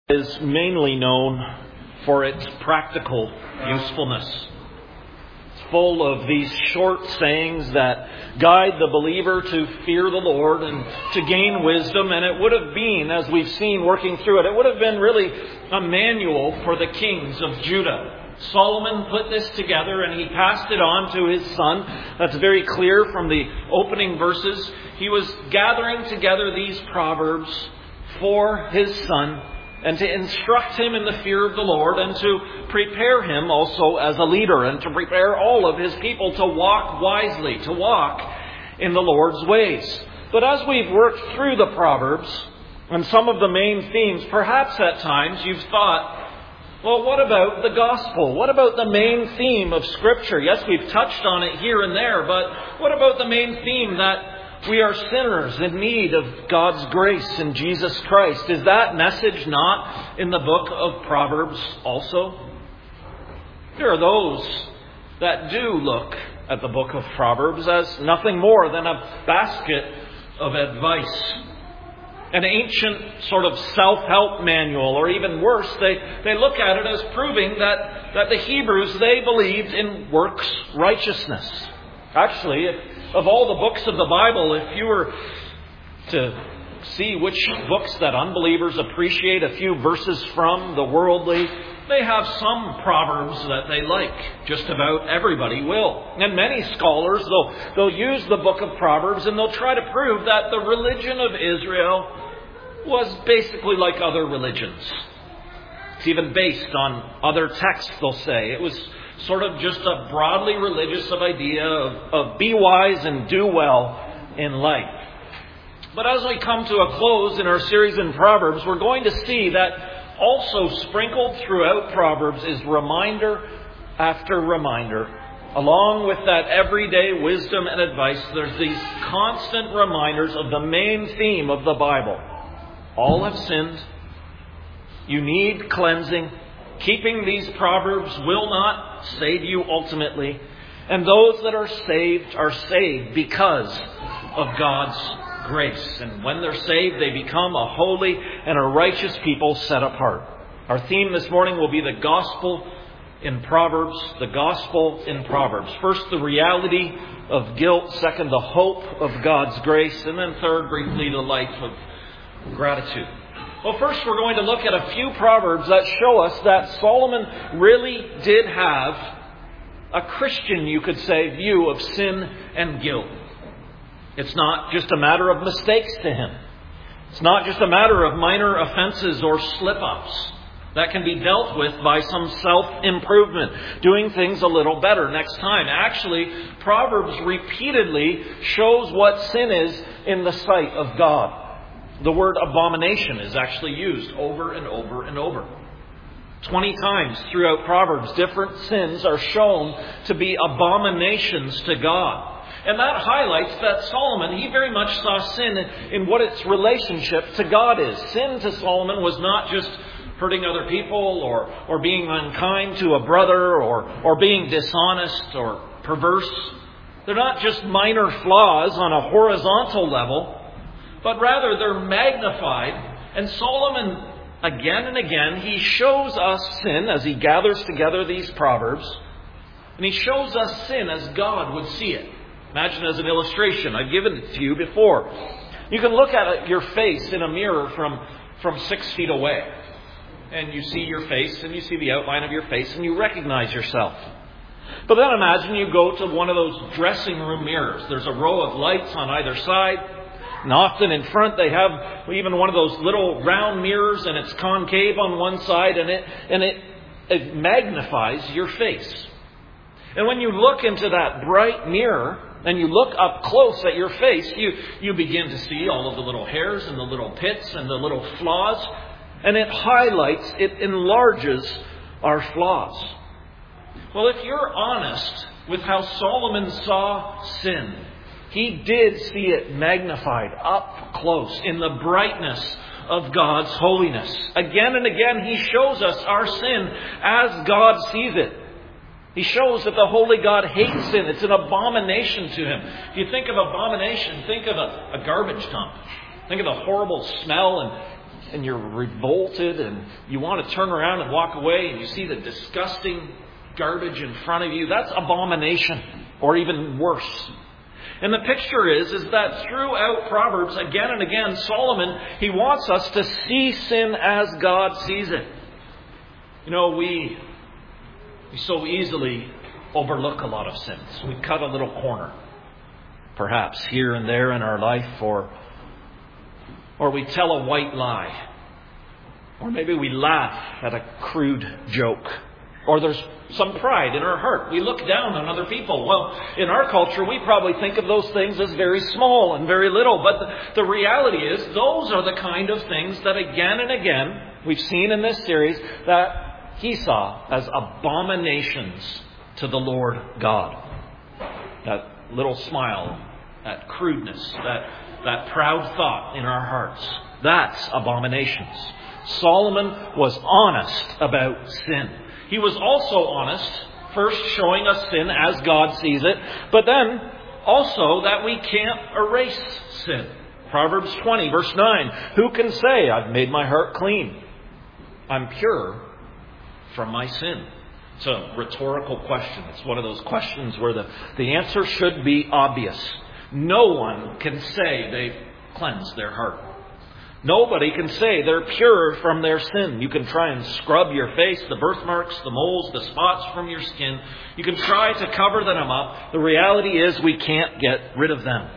Is mainly known for its practical usefulness. It's full of these short sayings that guide the believer to fear the Lord and to gain wisdom. And it would have been, as we've seen working through it, it would have been really a manual for the kings of Judah. Solomon put this together and he passed it on to his son. That's very clear from the opening verses. He was gathering together these proverbs for his son, and to instruct him in the fear of the Lord, and to prepare him also as a leader, and to prepare all of his people to walk wisely, to walk in the Lord's ways. But as we've worked through the Proverbs, and some of the main themes, perhaps at times you've thought, well, what about the gospel? What about the main theme of Scripture? Yes, we've touched on it here and there, but what about the main theme that we are sinners in need of God's grace in Jesus Christ? Is that message not in the book of Proverbs also? There are those that do look at the book of Proverbs as nothing more than a basket of advice. An ancient sort of self-help manual, or even worse, they look at it as proving that the Hebrews, they believed in works righteousness. Actually, of all the books of the Bible, if you were to see which books that unbelievers appreciate a few verses from, the worldly, they have some proverbs that they like. Just about everybody will. And many scholars, they'll use the book of Proverbs and they'll try to prove that the religion of Israel was basically like other religions. It's even based on other texts, they'll say. It was sort of just a broadly religious idea of be wise and do well in life. But as we come to a close in our series in Proverbs, we're going to see that also sprinkled throughout Proverbs is reminder after reminder. Along with that everyday wisdom and advice, there's these constant reminders of the main theme of the Bible. All have sinned. You need cleansing. Keeping these proverbs will not save you ultimately. And those that are saved because of God's grace. And when they're saved, they become a holy and a righteous people set apart. Our theme this morning will be the gospel in Proverbs. The gospel in Proverbs. First, the reality of guilt. Second, the hope of God's grace. And then third, briefly, the life of gratitude. Well, first we're going to look at a few proverbs that show us that Solomon really did have a Christian, you could say, view of sin and guilt. It's not just a matter of mistakes to him. It's not just a matter of minor offenses or slip-ups that can be dealt with by some self-improvement, doing things a little better next time. Actually, Proverbs repeatedly shows what sin is in the sight of God. The word abomination is actually used over and over and over. 20 times throughout Proverbs, different sins are shown to be abominations to God. And that highlights that Solomon, he very much saw sin in what its relationship to God is. Sin to Solomon was not just hurting other people or being unkind to a brother or being dishonest or perverse. They're not just minor flaws on a horizontal level, but rather they're magnified. And Solomon, again and again, he shows us sin as he gathers together these proverbs. And he shows us sin as God would see it. Imagine as an illustration. I've given it to you before. You can look at your face in a mirror from 6 feet away. And you see your face and you see the outline of your face and you recognize yourself. But then imagine you go to one of those dressing room mirrors. There's a row of lights on either side. And often in front they have even one of those little round mirrors and it's concave on one side and it magnifies your face. And when you look into that bright mirror and you look up close at your face, you begin to see all of the little hairs and the little pits and the little flaws. And it highlights, it enlarges our flaws. Well, if you're honest with how Solomon saw sin, he did see it magnified up close in the brightness of God's holiness. Again and again, he shows us our sin as God sees it. He shows that the holy God hates sin. It's an abomination to him. If you think of abomination, think of a garbage dump. Think of the horrible smell and and you're revolted and you want to turn around and walk away and you see the disgusting garbage in front of you, that's abomination, or even worse. And the picture is that throughout Proverbs, again and again, Solomon, he wants us to see sin as God sees it. You know, we so easily overlook a lot of sins. We cut a little corner, perhaps here and there in our life, or we tell a white lie, or maybe we laugh at a crude joke, or there's some pride in our heart. We look down on other people. Well, in our culture, we probably think of those things as very small and very little. But the reality is, those are the kind of things that again and again, we've seen in this series, that he saw as abominations to the Lord God. That little smile, that crudeness, that proud thought in our hearts. That's abominations. Solomon was honest about sin. He was also honest, first showing us sin as God sees it, but then also that we can't erase sin. Proverbs 20, verse 9, who can say, I've made my heart clean? I'm pure from my sin. It's a rhetorical question. It's one of those questions where the answer should be obvious. No one can say they've cleansed their heart. Nobody can say they're pure from their sin. You can try and scrub your face, the birthmarks, the moles, the spots from your skin. You can try to cover them up. The reality is we can't get rid of them.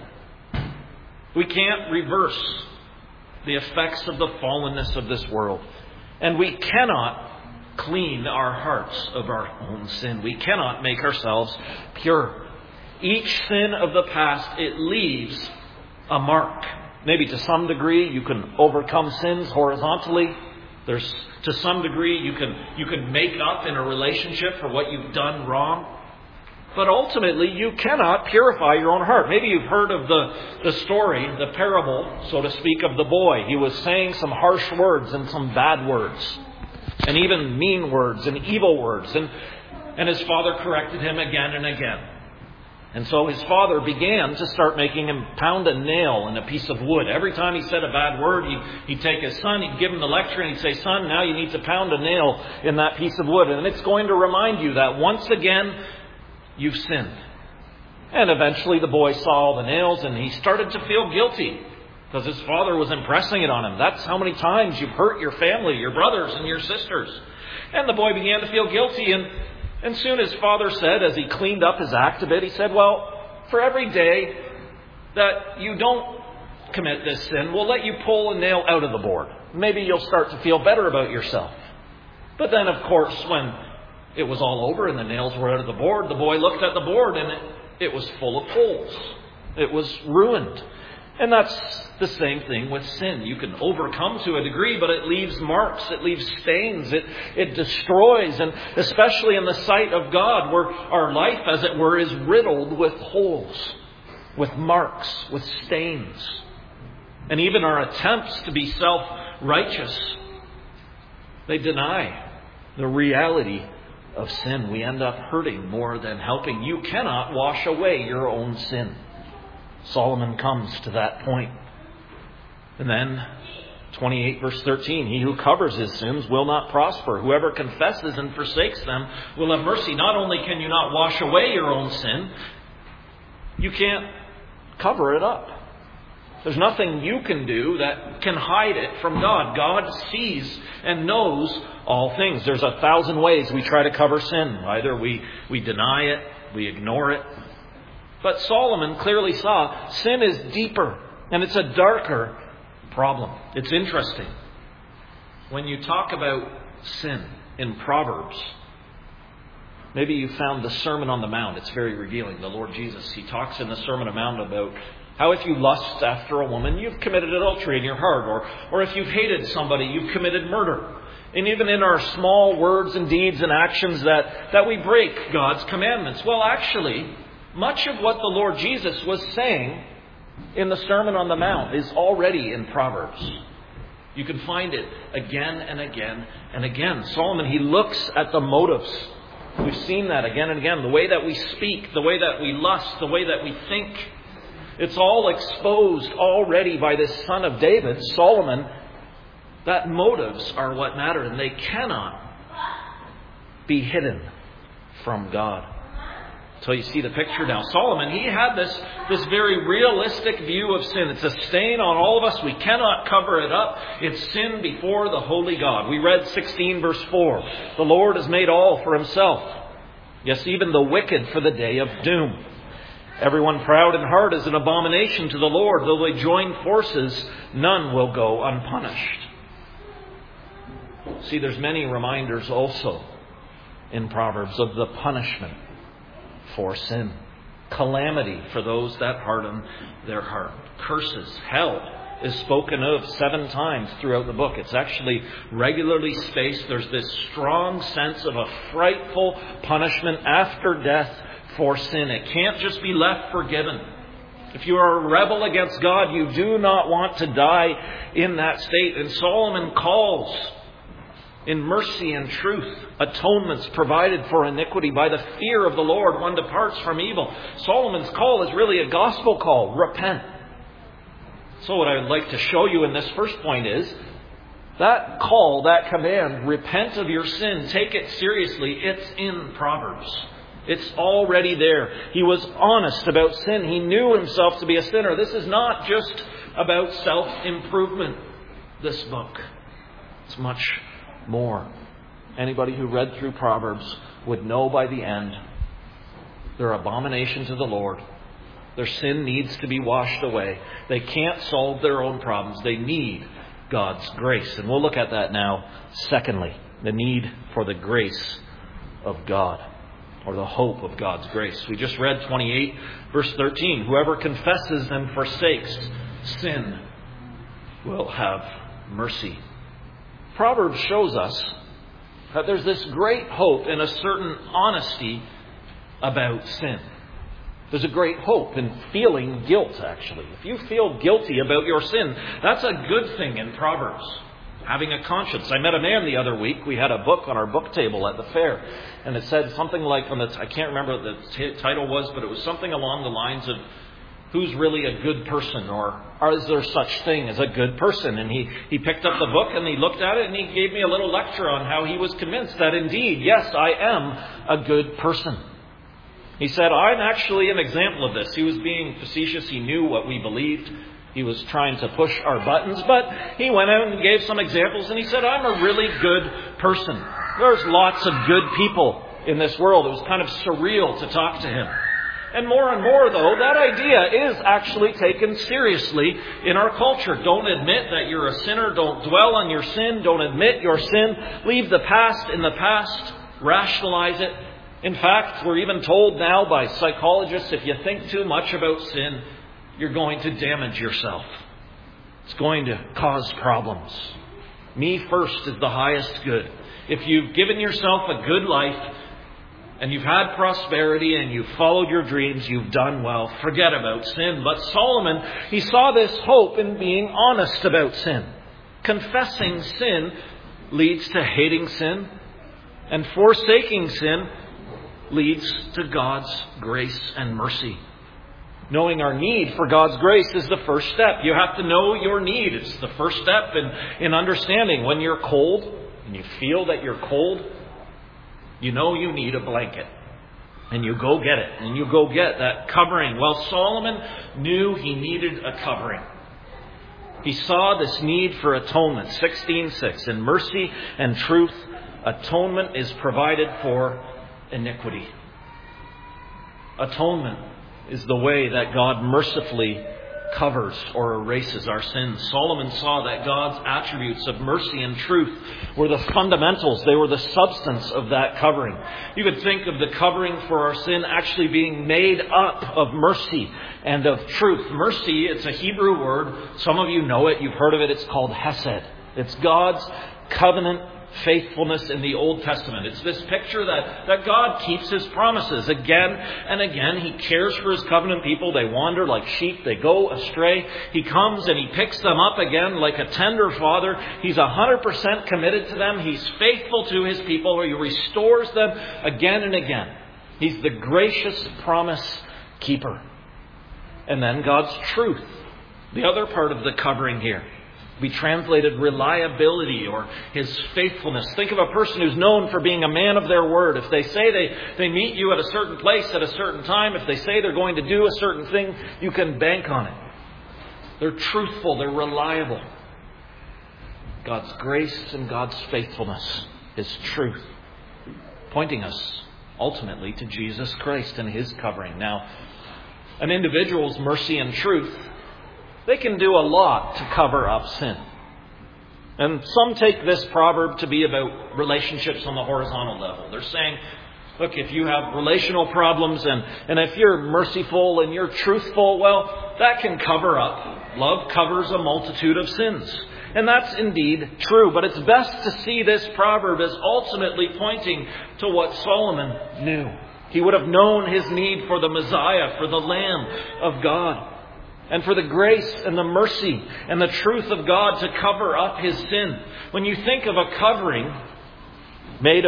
We can't reverse the effects of the fallenness of this world. And we cannot clean our hearts of our own sin. We cannot make ourselves pure. Each sin of the past, it leaves a mark. Maybe to some degree you can overcome sins horizontally. There's to some degree you can make up in a relationship for what you've done wrong. But ultimately you cannot purify your own heart. Maybe you've heard of the story, the parable, so to speak, of the boy. He was saying some harsh words and some bad words, and even mean words and evil words. And his father corrected him again and again. And so his father began to start making him pound a nail in a piece of wood. Every time he said a bad word, he'd take his son, he'd give him the lecture, and he'd say, son, now you need to pound a nail in that piece of wood. And it's going to remind you that once again, you've sinned. And eventually the boy saw all the nails and he started to feel guilty because his father was impressing it on him. That's how many times you've hurt your family, your brothers and your sisters. And the boy began to feel guilty, and soon his father said, as he cleaned up his act a bit, he said, well, for every day that you don't commit this sin, we'll let you pull a nail out of the board. Maybe you'll start to feel better about yourself. But then, of course, when it was all over and the nails were out of the board, the boy looked at the board and it was full of holes. It was ruined. And that's the same thing with sin. You can overcome to a degree, but it leaves marks, it leaves stains, it destroys. And especially in the sight of God, where our life, as it were, is riddled with holes, with marks, with stains. And even our attempts to be self-righteous, they deny the reality of sin. We end up hurting more than helping. You cannot wash away your own sin. Solomon comes to that point. And then 28 verse 13, he who covers his sins will not prosper. Whoever confesses and forsakes them will have mercy. Not only can you not wash away your own sin, you can't cover it up. There's nothing you can do that can hide it from God. God sees and knows all things. There's 1,000 ways we try to cover sin. Either we deny it, we ignore it. But Solomon clearly saw sin is deeper and it's a darker problem. It's interesting. When you talk about sin in Proverbs, maybe you found the Sermon on the Mount. It's very revealing. The Lord Jesus, he talks in the Sermon on the Mount about how if you lust after a woman, you've committed adultery in your heart. Or if you've hated somebody, you've committed murder. And even in our small words and deeds and actions that we break God's commandments. Well, actually, much of what the Lord Jesus was saying in the Sermon on the Mount is already in Proverbs. You can find it again and again and again. Solomon, he looks at the motives. We've seen that again and again. The way that we speak, the way that we lust, the way that we think. It's all exposed already by this son of David, Solomon. That motives are what matter, and they cannot be hidden from God. So you see the picture now. Solomon, he had this very realistic view of sin. It's a stain on all of us. We cannot cover it up. It's sin before the holy God. We read 16 verse 4. The Lord has made all for himself. Yes, even the wicked for the day of doom. Everyone proud in heart is an abomination to the Lord. Though they join forces, none will go unpunished. See, there's many reminders also in Proverbs of the punishment for sin. Calamity for those that harden their heart. Curses, hell is spoken of 7 times throughout the book. It's actually regularly spaced. There's this strong sense of a frightful punishment after death for sin. It can't just be left forgiven. If you are a rebel against God, you do not want to die in that state. And Solomon calls in mercy and truth, atonements provided for iniquity. By the fear of the Lord, one departs from evil. Solomon's call is really a gospel call. Repent. So what I would like to show you in this first point is that call, that command, repent of your sin, take it seriously. It's in Proverbs. It's already there. He was honest about sin. He knew himself to be a sinner. This is not just about self-improvement, this book. It's much more. Anybody who read through Proverbs would know by the end they're abomination to the Lord. Their sin needs to be washed away. They can't solve their own problems. They need God's grace. And we'll look at that now. Secondly, the need for the grace of God, or the hope of God's grace. We just read 28 verse 13. Whoever confesses and forsakes sin will have mercy. Proverbs shows us that there's this great hope in a certain honesty about sin. There's a great hope in feeling guilt, actually. If you feel guilty about your sin, that's a good thing in Proverbs. Having a conscience. I met a man the other week. We had a book on our book table at the fair. And it said something like, I can't remember what the title was, but it was something along the lines of, who's really a good person? Or is there such thing as a good person? And he picked up the book and he looked at it and he gave me a little lecture on how he was convinced that indeed, yes, I am a good person. He said, I'm actually an example of this. He was being facetious. He knew what we believed. He was trying to push our buttons, but he went out and gave some examples and he said, I'm a really good person. There's lots of good people in this world. It was kind of surreal to talk to him. And more, though, that idea is actually taken seriously in our culture. Don't admit that you're a sinner. Don't dwell on your sin. Don't admit your sin. Leave the past in the past. Rationalize it. In fact, we're even told now by psychologists, if you think too much about sin, you're going to damage yourself. It's going to cause problems. Me first is the highest good. If you've given yourself a good life and you've had prosperity and you've followed your dreams, you've done well. Forget about sin. But Solomon, he saw this hope in being honest about sin. Confessing sin leads to hating sin, and forsaking sin leads to God's grace and mercy. Knowing our need for God's grace is the first step. You have to know your need. It's the first step in understanding. When you're cold and you feel that you're cold, you know you need a blanket. And you go get it. And you go get that covering. Well, Solomon knew he needed a covering. He saw this need for atonement. 16:6. In mercy and truth, atonement is provided for iniquity. Atonement is the way that God mercifully covers or erases our sins. Solomon saw that God's attributes of mercy and truth were the fundamentals. They were the substance of that covering. You could think of the covering for our sin actually being made up of mercy and of truth. Mercy, it's a Hebrew word. Some of you know it. You've heard of it. It's called hesed. It's God's covenant faithfulness in the Old Testament. It's this picture that God keeps His promises again and again. He cares for His covenant people. They wander like sheep. They go astray. He comes and He picks them up again like a tender father. He's 100% committed to them. He's faithful to His people. He restores them again and again. He's the gracious promise keeper. And then God's truth, the other part of the covering here. Be translated reliability or his faithfulness. Think of a person who's known for being a man of their word. If they say they meet you at a certain place at a certain time, if they say they're going to do a certain thing, you can bank on it. They're truthful, they're reliable. God's grace and God's faithfulness is truth, pointing us ultimately to Jesus Christ and his covering. Now, an individual's mercy and truth, they can do a lot to cover up sin. And some take this proverb to be about relationships on the horizontal level. They're saying, look, if you have relational problems and if you're merciful and you're truthful, well, that can cover up. Love covers a multitude of sins. And that's indeed true. But it's best to see this proverb as ultimately pointing to what Solomon knew. He would have known his need for the Messiah, for the Lamb of God, and for the grace and the mercy and the truth of God to cover up his sin. When you think of a covering made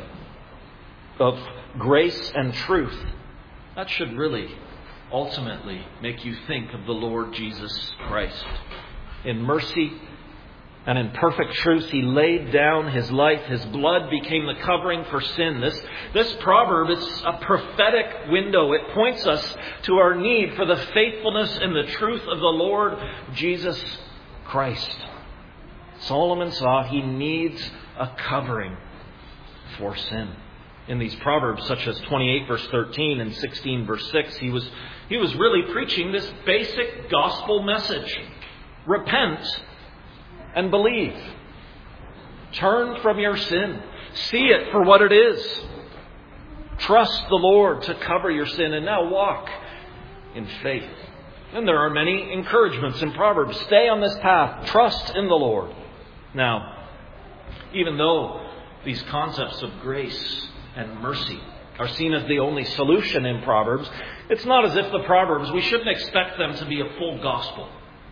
of grace and truth, that should really ultimately make you think of the Lord Jesus Christ. In mercy and in perfect truth, he laid down his life. His blood became the covering for sin. This proverb is a prophetic window. It points us to our need for the faithfulness and the truth of the Lord Jesus Christ. Solomon saw he needs a covering for sin. In these proverbs, such as 28 verse 13 and 16 verse 6, he was really preaching this basic gospel message. Repent and believe. Turn from your sin. See it for what it is. Trust the Lord to cover your sin, and now walk in faith. And there are many encouragements in Proverbs. Stay on this path. Trust in the Lord. Now, even though these concepts of grace and mercy are seen as the only solution in Proverbs, it's not as if the Proverbs, we shouldn't expect them to be a full gospel.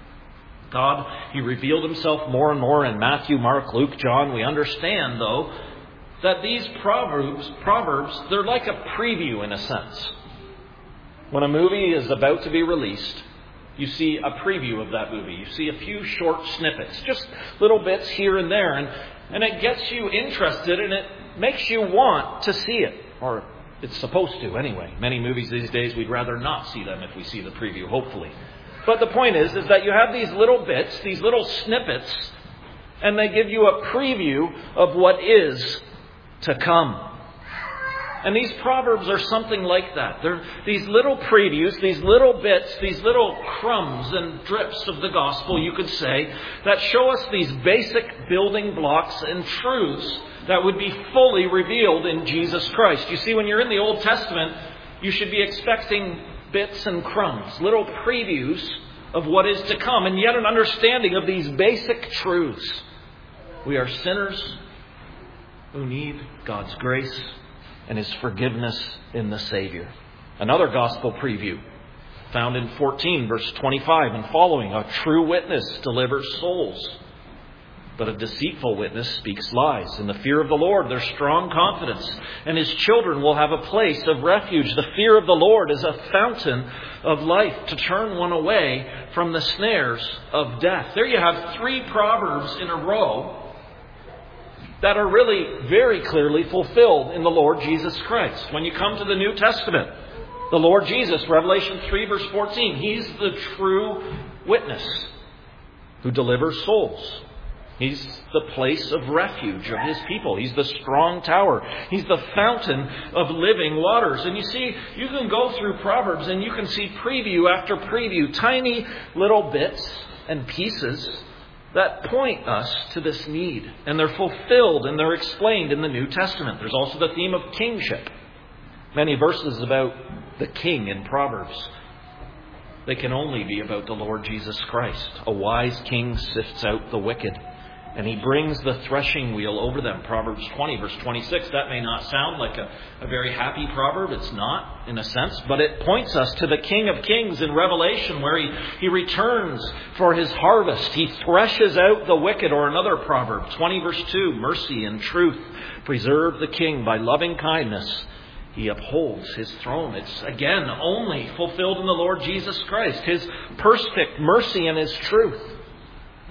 God, he revealed himself more and more in Matthew, Mark, Luke, John. We understand, though, that these proverbs, they're like a preview in a sense. When a movie is about to be released, you see a preview of that movie. You see a few short snippets, just little bits here and there, and it gets you interested and it makes you want to see it. Or it's supposed to anyway. Many movies these days, we'd rather not see them if we see the preview, hopefully. But the point is that you have these little bits, these little snippets, and they give you a preview of what is to come. And these proverbs are something like that. They're these little previews, these little bits, these little crumbs and drips of the gospel, you could say, that show us these basic building blocks and truths that would be fully revealed in Jesus Christ. You see, when you're in the Old Testament, you should be expecting bits and crumbs, little previews of what is to come, and yet an understanding of these basic truths. We are sinners who need God's grace and his forgiveness in the Savior. Another gospel preview found in 14 verse 25 and following. A true witness delivers souls, but a deceitful witness speaks lies. In the fear of the Lord, there's strong confidence, and his children will have a place of refuge. The fear of the Lord is a fountain of life to turn one away from the snares of death. There you have 3 proverbs in a row that are really very clearly fulfilled in the Lord Jesus Christ. When you come to the New Testament, the Lord Jesus, Revelation 3 verse 14, he's the true witness who delivers souls. He's the place of refuge of his people. He's the strong tower. He's the fountain of living waters. And you see, you can go through Proverbs and you can see preview after preview, tiny little bits and pieces that point us to this need. And they're fulfilled and they're explained in the New Testament. There's also the theme of kingship. Many verses about the king in Proverbs. They can only be about the Lord Jesus Christ. A wise king sifts out the wicked, and he brings the threshing wheel over them. Proverbs 20, verse 26. That may not sound like a very happy proverb. It's not, in a sense. But it points us to the King of Kings in Revelation, where he returns for his harvest. He threshes out the wicked. Or another proverb, 20, verse 2. Mercy and truth preserve the king. By loving kindness he upholds his throne. It's, again, only fulfilled in the Lord Jesus Christ. His perfect mercy and his truth.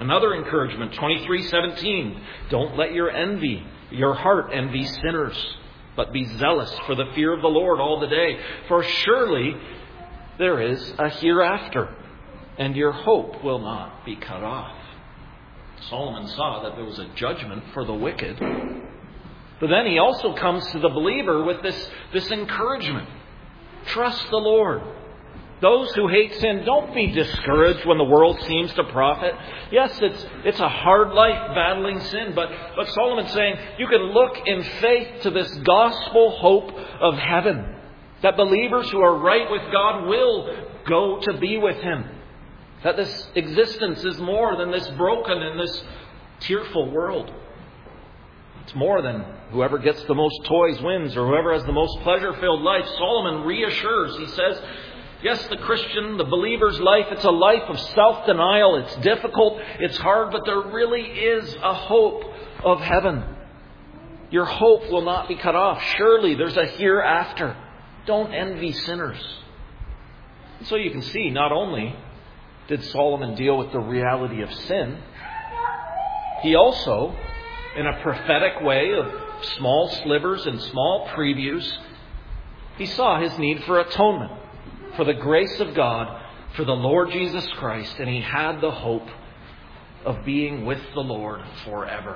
Another encouragement, 23:17. Don't let your heart envy sinners, but be zealous for the fear of the Lord all the day. For surely there is a hereafter, and your hope will not be cut off. Solomon saw that there was a judgment for the wicked. But then he also comes to the believer with this encouragement. Trust the Lord. Those who hate sin, don't be discouraged when the world seems to profit. Yes, it's a hard life battling sin, but Solomon's saying you can look in faith to this gospel hope of heaven. That believers who are right with God will go to be with Him. That this existence is more than this broken and this tearful world. It's more than whoever gets the most toys wins or whoever has the most pleasure-filled life. Solomon reassures. He says, yes, the Christian, the believer's life, it's a life of self-denial. It's difficult, it's hard, but there really is a hope of heaven. Your hope will not be cut off. Surely there's a hereafter. Don't envy sinners. And so you can see, not only did Solomon deal with the reality of sin, he also, in a prophetic way of small slivers and small previews, he saw his need for atonement, for the grace of God, for the Lord Jesus Christ, and he had the hope of being with the Lord forever.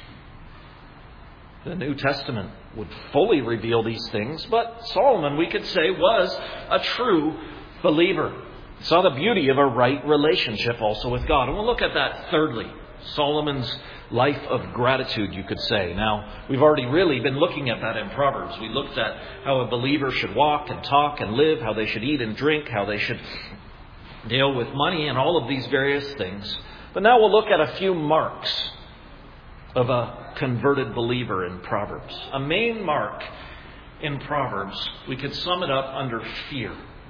The New Testament would fully reveal these things, but Solomon, we could say, was a true believer. He saw the beauty of a right relationship also with God. And we'll look at that thirdly. Solomon's life of gratitude, you could say. Now, we've already really been looking at that in Proverbs. We looked at how a believer should walk and talk and live, how they should eat and drink, how they should deal with money and all of these various things. But now we'll look at a few marks of a converted believer in Proverbs. A main mark in Proverbs, we could sum it up under fear,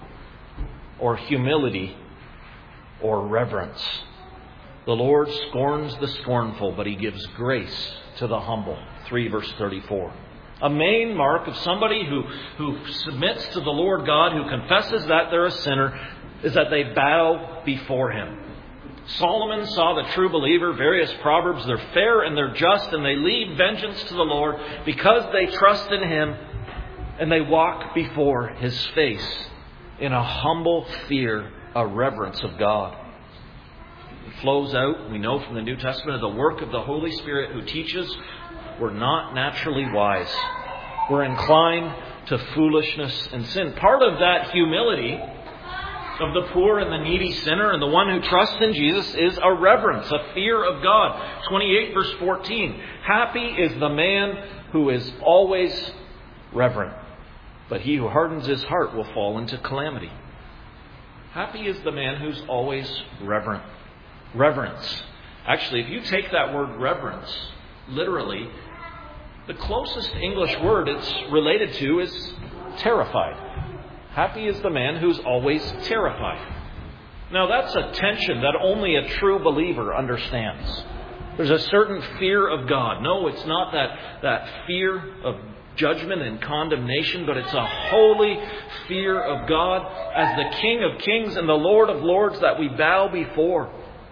or humility, or reverence. The Lord scorns the scornful, but He gives grace to the humble. 3 verse 34. A main mark of somebody who submits to the Lord God, who confesses that they're a sinner, is that they bow before Him. Solomon saw the true believer, various proverbs, they're fair and they're just, and they leave vengeance to the Lord because they trust in Him and they walk before His face in a humble fear, a reverence of God. It flows out, we know from the New Testament, of the work of the Holy Spirit who teaches we're not naturally wise. We're inclined to foolishness and sin. Part of that humility of the poor and the needy sinner and the one who trusts in Jesus is a reverence, a fear of God. 28 verse 14. Happy is the man who is always reverent, but he who hardens his heart will fall into calamity. Happy is the man who's always reverent. Reverence. Actually, if you take that word reverence literally, the closest English word it's related to is terrified. Happy is the man who's always terrified. Now that's a tension that only a true believer understands. There's a certain fear of God. No, it's not that fear of judgment and condemnation, but it's a holy fear of God as the King of Kings and the Lord of Lords that we bow before.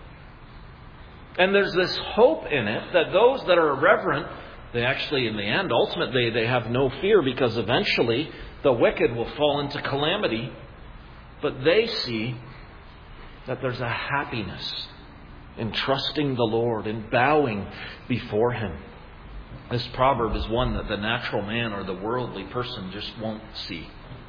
And there's this hope in it that those that are reverent, they actually, in the end, ultimately, they have no fear because eventually the wicked will fall into calamity. But they see that there's a happiness in trusting the Lord, in bowing before Him. This proverb is one that the natural man or the worldly person just won't see.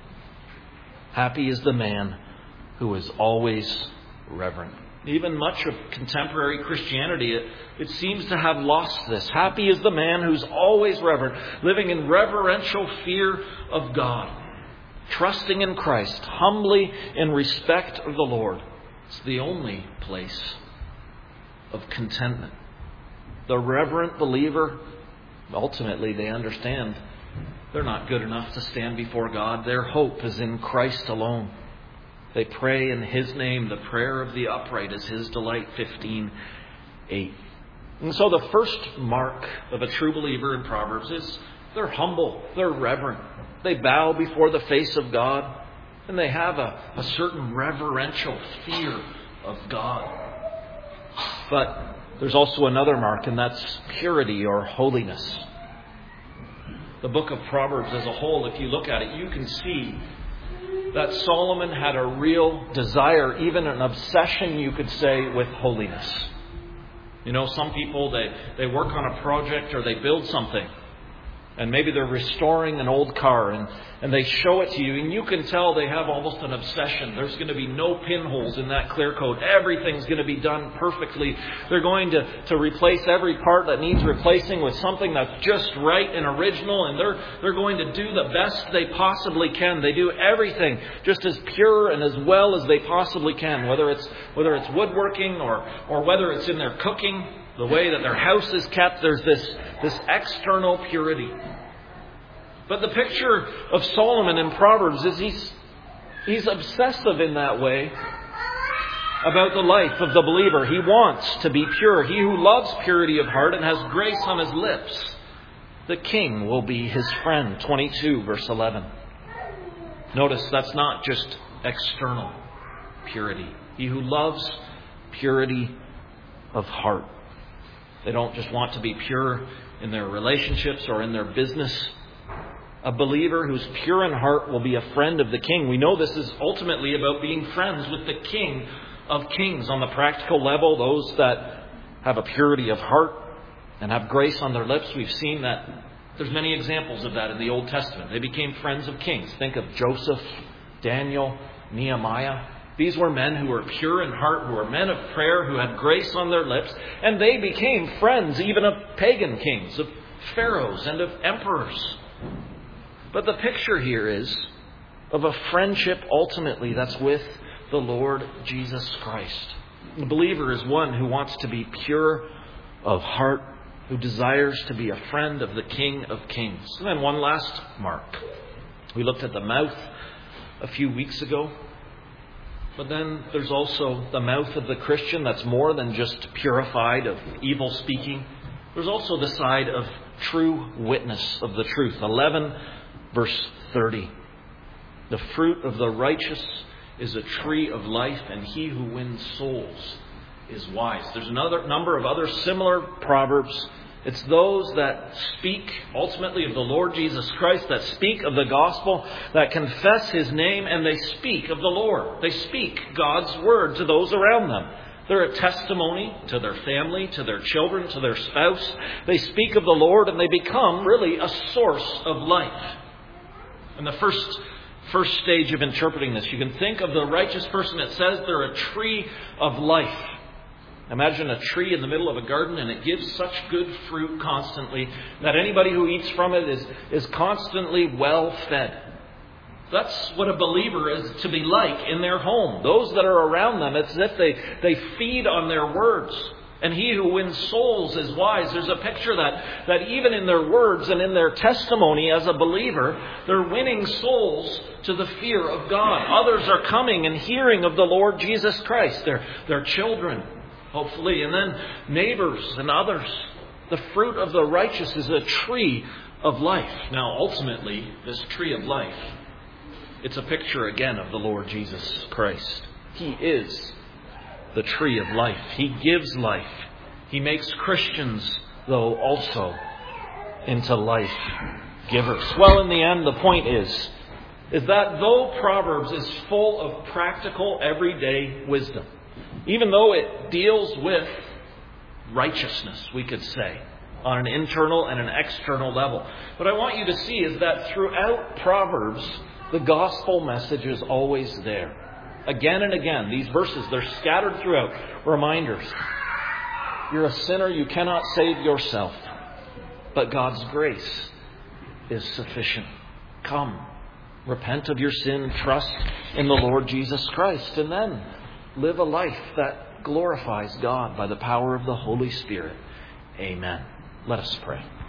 Happy is the man who is always reverent. Even much of contemporary Christianity, it seems to have lost this. Happy is the man who's always reverent, living in reverential fear of God, trusting in Christ, humbly in respect of the Lord. It's the only place of contentment. The reverent believer, ultimately they understand they're not good enough to stand before God. Their hope is in Christ alone. They pray in His name. The prayer of the upright is His delight. 15:8. And so the first mark of a true believer in Proverbs is they're humble. They're reverent. They bow before the face of God. And they have a certain reverential fear of God. But there's also another mark, and that's purity or holiness. The book of Proverbs as a whole, if you look at it, you can see that Solomon had a real desire, even an obsession, you could say, with holiness. You know, some people, they work on a project or they build something. And maybe they're restoring an old car and they show it to you, and you can tell they have almost an obsession. There's going to be no pinholes in that clear coat. Everything's going to be done perfectly. They're going to replace every part that needs replacing with something that's just right and original, and they're going to do the best they possibly can. They do everything just as pure and as well as they possibly can, whether it's woodworking or whether it's in their cooking. The way that their house is kept, there's this external purity. But the picture of Solomon in Proverbs is he's obsessive in that way about the life of the believer. He wants to be pure. He who loves purity of heart and has grace on his lips, the king will be his friend. 22 verse 11. Notice that's not just external purity. He who loves purity of heart. They don't just want to be pure in their relationships or in their business. A believer who's pure in heart will be a friend of the king. We know this is ultimately about being friends with the King of Kings on the practical level. Those that have a purity of heart and have grace on their lips. We've seen that there's many examples of that in the Old Testament. They became friends of kings. Think of Joseph, Daniel, Nehemiah. These were men who were pure in heart, who were men of prayer, who had grace on their lips, and they became friends even of pagan kings, of pharaohs and of emperors. But the picture here is of a friendship ultimately that's with the Lord Jesus Christ. The believer is one who wants to be pure of heart, who desires to be a friend of the King of Kings. And then one last mark. We looked at the mouth a few weeks ago. But then there's also the mouth of the Christian that's more than just purified of evil speaking. There's also the side of true witness of the truth. 11 verse 30. The fruit of the righteous is a tree of life, and he who wins souls is wise. There's another number of other similar proverbs. It's those that speak ultimately of the Lord Jesus Christ, that speak of the gospel, that confess his name, and they speak of the Lord. They speak God's word to those around them. They're a testimony to their family, to their children, to their spouse. They speak of the Lord, and they become really a source of life. And the first stage of interpreting this, you can think of the righteous person. It says they're a tree of life. Imagine a tree in the middle of a garden, and it gives such good fruit constantly that anybody who eats from it is constantly well fed. That's what a believer is to be like in their home. Those that are around them, it's as if they feed on their words. And he who wins souls is wise. There's a picture that even in their words and in their testimony as a believer, they're winning souls to the fear of God. Others are coming and hearing of the Lord Jesus Christ. Their children, hopefully, and then neighbors and others. The fruit of the righteous is a tree of life. Now, ultimately, this tree of life, it's a picture again of the Lord Jesus Christ. He is the tree of life. He gives life. He makes Christians, though, also into life givers. Well, in the end, the point is that though Proverbs is full of practical, everyday wisdom, even though it deals with righteousness, we could say, on an internal and an external level, what I want you to see is that throughout Proverbs, the gospel message is always there. Again and again, these verses, they're scattered throughout. Reminders. You're a sinner, you cannot save yourself. But God's grace is sufficient. Come, repent of your sin, trust in the Lord Jesus Christ, and then live a life that glorifies God by the power of the Holy Spirit. Amen. Let us pray.